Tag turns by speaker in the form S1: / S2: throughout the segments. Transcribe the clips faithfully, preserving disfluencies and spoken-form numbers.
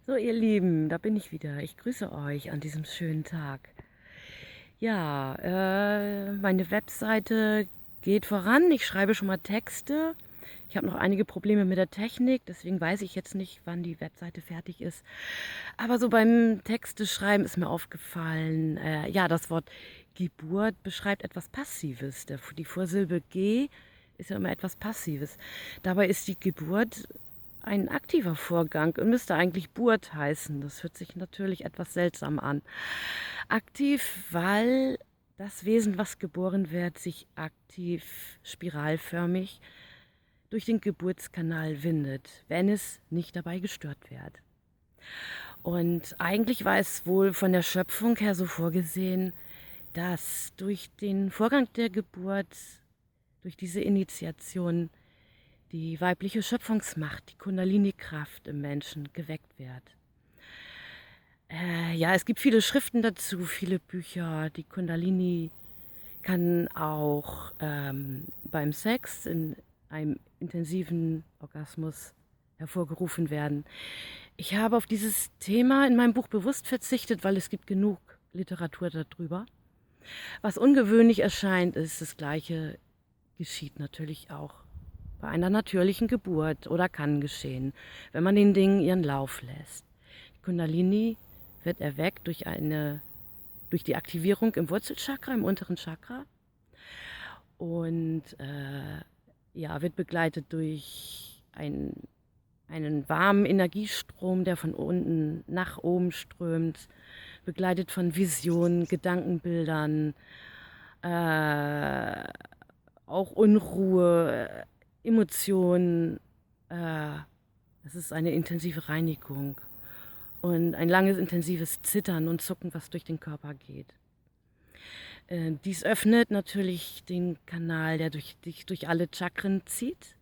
S1: So, ihr Lieben, da bin ich wieder. Ich grüße euch an diesem schönen Tag. Ja, äh, meine Webseite geht voran. Ich schreibe schon mal Texte. Ich habe noch einige Probleme mit der Technik, deswegen weiß ich jetzt nicht, wann die Webseite fertig ist. Aber so beim Texteschreiben ist mir aufgefallen, äh, ja, das Wort Geburt beschreibt etwas Passives. Der, die Vorsilbe G ist ja immer etwas Passives. Dabei ist die Geburt ein aktiver Vorgang und müsste eigentlich Burt heißen. Das hört sich natürlich etwas seltsam an. Aktiv, weil das Wesen, was geboren wird, sich aktiv spiralförmig durch den Geburtskanal windet, wenn es nicht dabei gestört wird. Und eigentlich war es wohl von der Schöpfung her so vorgesehen, dass durch den Vorgang der Geburt, durch diese Initiation, die weibliche Schöpfungsmacht, die Kundalini-Kraft im Menschen geweckt wird. Äh, ja, es gibt viele Schriften dazu, viele Bücher. Die Kundalini kann auch ähm, beim Sex in einem intensiven Orgasmus hervorgerufen werden. Ich habe auf dieses Thema in meinem Buch bewusst verzichtet, weil es gibt genug Literatur darüber. Was ungewöhnlich erscheint, ist, das Gleiche geschieht natürlich auch bei einer natürlichen Geburt oder kann geschehen, wenn man den Dingen ihren Lauf lässt. Die Kundalini wird erweckt durch, eine, durch die Aktivierung im Wurzelchakra, im unteren Chakra und äh, ja, wird begleitet durch ein, einen warmen Energiestrom, der von unten nach oben strömt, begleitet von Visionen, Gedankenbildern, äh, auch Unruhe, Emotionen. Äh, es ist eine intensive Reinigung und ein langes, intensives Zittern und Zucken, was durch den Körper geht. Äh, dies öffnet natürlich den Kanal, der durch, dich durch alle Chakren zieht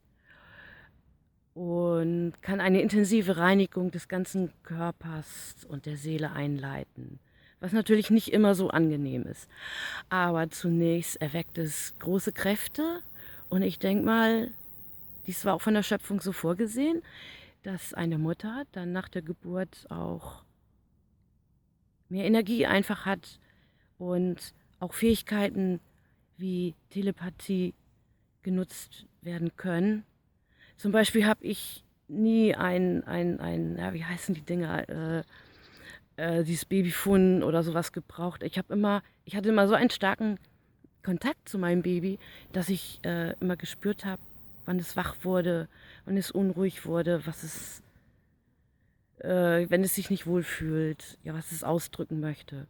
S1: und kann eine intensive Reinigung des ganzen Körpers und der Seele einleiten, was natürlich nicht immer so angenehm ist. Aber zunächst erweckt es große Kräfte und ich denke mal, dies war auch von der Schöpfung so vorgesehen, dass eine Mutter dann nach der Geburt auch mehr Energie einfach hat und auch Fähigkeiten wie Telepathie genutzt werden können. Zum Beispiel habe ich nie ein, ein, ein ja, wie heißen die Dinger, äh, äh, dieses Babyphone oder sowas gebraucht. Ich habe immer, ich hatte immer so einen starken Kontakt zu meinem Baby, dass ich äh, immer gespürt habe, wann es wach wurde, wann es unruhig wurde, was es, äh, wenn es sich nicht wohlfühlt, ja, was es ausdrücken möchte.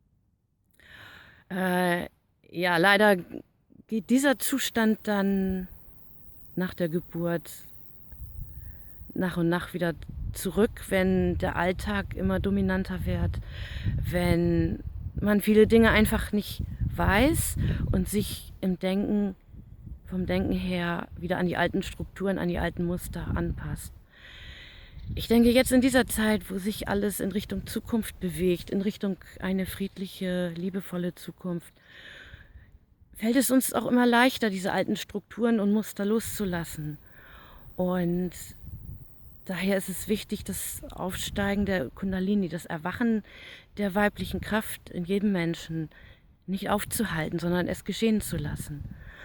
S1: Äh, ja, leider geht dieser Zustand dann nach der Geburt nach und nach wieder zurück, wenn der Alltag immer dominanter wird, wenn man viele Dinge einfach nicht weiß und sich im Denken, vom Denken her wieder an die alten Strukturen, an die alten Muster anpasst. Ich denke jetzt in dieser Zeit, wo sich alles in Richtung Zukunft bewegt, in Richtung eine friedliche, liebevolle Zukunft, fällt es uns auch immer leichter, diese alten Strukturen und Muster loszulassen. Und daher ist es wichtig, das Aufsteigen der Kundalini, das Erwachen der weiblichen Kraft in jedem Menschen nicht aufzuhalten, sondern es geschehen zu lassen.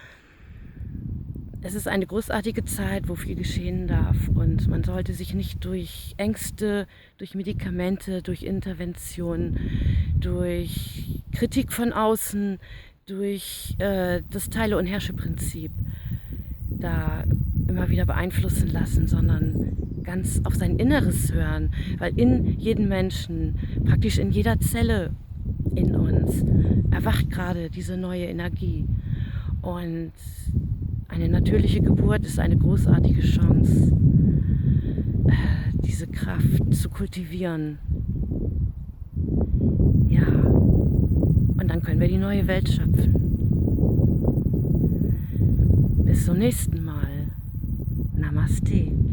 S1: Es ist eine großartige Zeit, wo viel geschehen darf und man sollte sich nicht durch Ängste, durch Medikamente, durch Intervention, durch Kritik von außen, durch äh, das Teile- und Herrsche-Prinzip da immer wieder beeinflussen lassen, sondern ganz auf sein Inneres hören, weil in jedem Menschen, praktisch in jeder Zelle in uns, erwacht gerade diese neue Energie. Und eine natürliche Geburt ist eine großartige Chance, diese Kraft zu kultivieren. Ja, und dann können wir die neue Welt schöpfen. Bis zum nächsten Mal. Namaste.